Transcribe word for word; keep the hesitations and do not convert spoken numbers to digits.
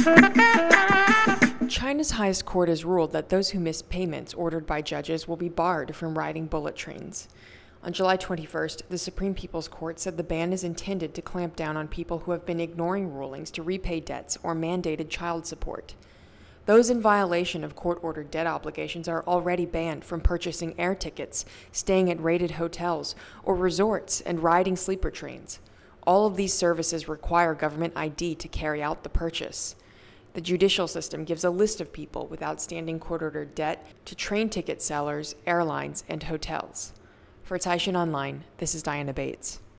China's highest court has ruled that those who miss payments ordered by judges will be barred from riding bullet trains. On July twenty-first, the Supreme People's Court said the ban is intended to clamp down on people who have been ignoring rulings to repay debts or mandated child support. Those in violation of court-ordered debt obligations are already banned from purchasing air tickets, staying at rated hotels or resorts, and riding sleeper trains. All of these services require government I D to carry out the purchase. The judicial system gives a list of people with outstanding court-ordered debt to train ticket sellers, airlines, and hotels. For Taishan Online, this is Diana Bates.